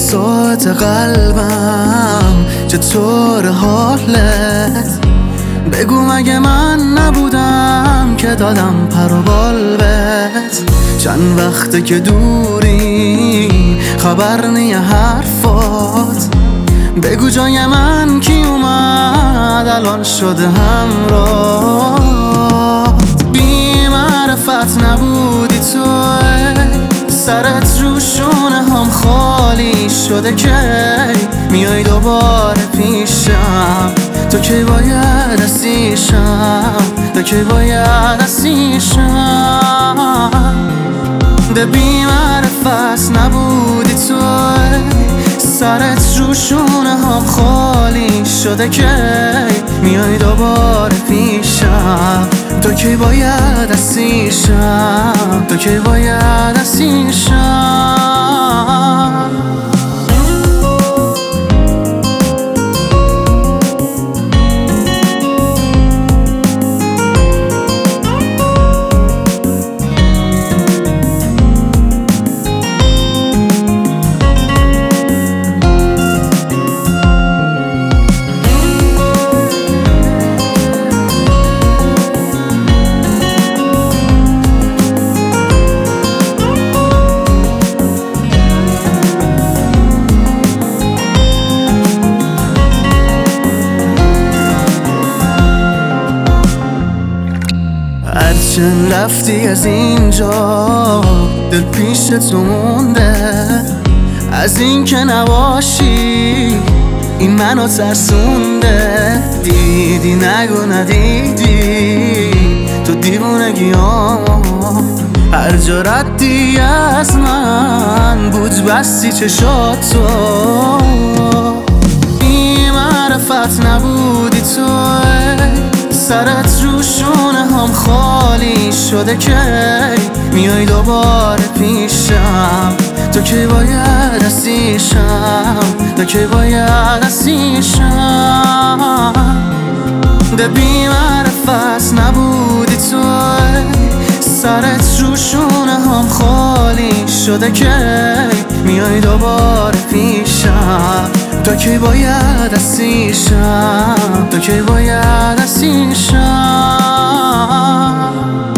ساعت قلبم چطور حالت؟ بگو مگه من نبودم که دادم پر و بال بهت؟ چند وقته که دوری خبر نیه حرفات. بگو جای من کی اومد الان شده همراه. بی معرفت نبودی تو، سرت رو شونه هم خالی شده که میای دوباره پیشم. تو کی باید اسیشم، تو کی باید اسیشم. به بی معرفت نبودی تو، سرت رو شونه هم خالی شده که میای دوباره پیشم. تو کی باید اسیشم، تو کی باید اسیشم. هرچند رفتی از اینجا دل پیش تو مونده. از این که نباشی این منو ترسونده. دیدی نگو ندیدی تو دیوونگیام. هر جا ردی از من بود بستی چشاتو. بی معرفت نبودی تو، سرت رو شونه هم خالی شده که میای دوباره پیشم. تو کی باید اسیشم، تو کی باید اسیشم. به بی معرفت نبودی تو، سرت رو شونه هم خالی شده که میای دوباره پیشم. تو کی باید اسیشم، تو کی باید اسیشم.